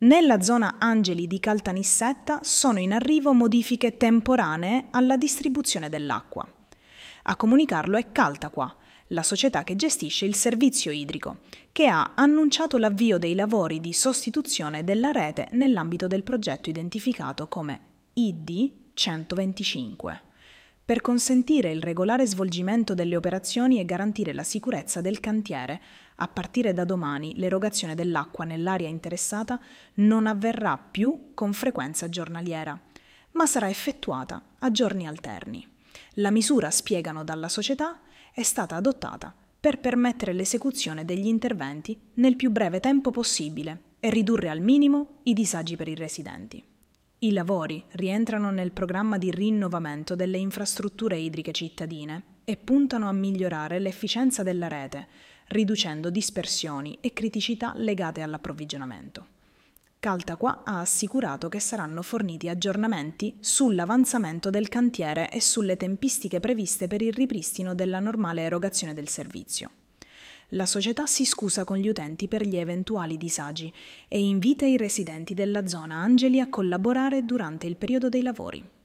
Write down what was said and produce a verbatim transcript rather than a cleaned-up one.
Nella zona Angeli di Caltanissetta sono in arrivo modifiche temporanee alla distribuzione dell'acqua. A comunicarlo è Caltaqua, la società che gestisce il servizio idrico, che ha annunciato l'avvio dei lavori di sostituzione della rete nell'ambito del progetto identificato come I D centoventicinque, per consentire il regolare svolgimento delle operazioni e garantire la sicurezza del cantiere. A partire da domani l'erogazione dell'acqua nell'area interessata non avverrà più con frequenza giornaliera, ma sarà effettuata a giorni alterni. La misura, spiegano dalla società, è stata adottata per permettere l'esecuzione degli interventi nel più breve tempo possibile e ridurre al minimo i disagi per i residenti. I lavori rientrano nel programma di rinnovamento delle infrastrutture idriche cittadine e puntano a migliorare l'efficienza della rete, riducendo dispersioni e criticità legate all'approvvigionamento. Caltaqua ha assicurato che saranno forniti aggiornamenti sull'avanzamento del cantiere e sulle tempistiche previste per il ripristino della normale erogazione del servizio. La società si scusa con gli utenti per gli eventuali disagi e invita i residenti della zona Angeli a collaborare durante il periodo dei lavori.